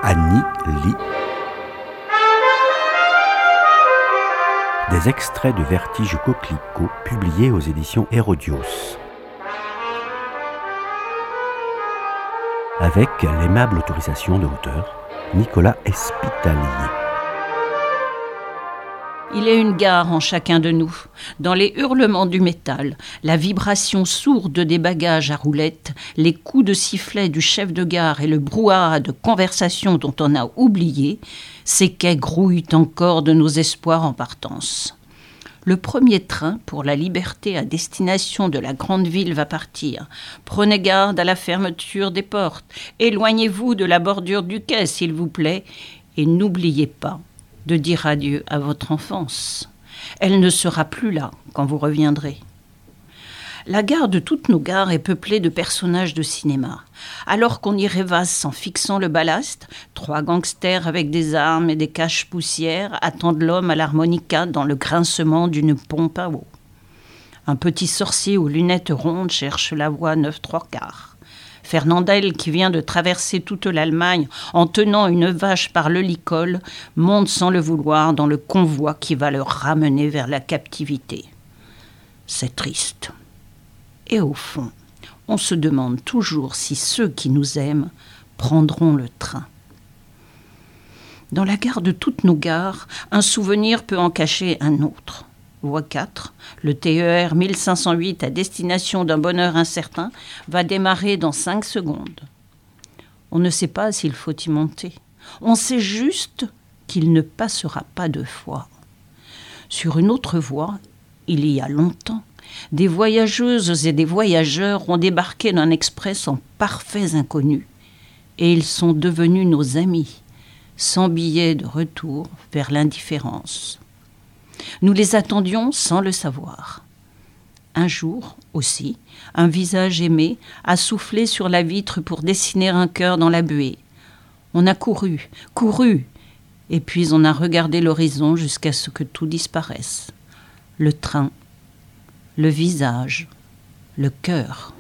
Annie lit. Des extraits de Vertige Coquelicot publiés aux éditions Hérodios. Avec l'aimable autorisation de l'auteur, Nicolas Espitalier. Il y a une gare en chacun de nous. Dans les hurlements du métal, la vibration sourde des bagages à roulettes, les coups de sifflet du chef de gare et le brouhaha de conversation dont on a oublié, ces quais grouillent encore de nos espoirs en partance. Le premier train pour la liberté à destination de la grande ville va partir. Prenez garde à la fermeture des portes. Éloignez-vous de la bordure du quai, s'il vous plaît. Et n'oubliez pas de dire adieu à votre enfance. Elle ne sera plus là quand vous reviendrez. La gare de toutes nos gares est peuplée de personnages de cinéma. Alors qu'on y rêvasse en fixant le ballast, 3 gangsters avec des armes et des caches-poussières attendent l'homme à l'harmonica dans le grincement d'une pompe à eau. Un petit sorcier aux lunettes rondes cherche la voie 9/3. Fernandel, qui vient de traverser toute l'Allemagne en tenant une vache par le licol, monte sans le vouloir dans le convoi qui va le ramener vers la captivité. C'est triste. Et au fond, on se demande toujours si ceux qui nous aiment prendront le train. Dans la gare de toutes nos gares, un souvenir peut en cacher un autre. Voie 4, le TER 1508 à destination d'un bonheur incertain va démarrer dans 5 secondes. On ne sait pas s'il faut y monter. On sait juste qu'il ne passera pas 2 fois. Sur une autre voie, il y a longtemps, des voyageuses et des voyageurs ont débarqué d'un express en parfaits inconnus. Et ils sont devenus nos amis, sans billet de retour vers l'indifférence. Nous les attendions sans le savoir. Un jour, aussi, un visage aimé a soufflé sur la vitre pour dessiner un cœur dans la buée. On a couru, et puis on a regardé l'horizon jusqu'à ce que tout disparaisse. Le train, le visage, le cœur.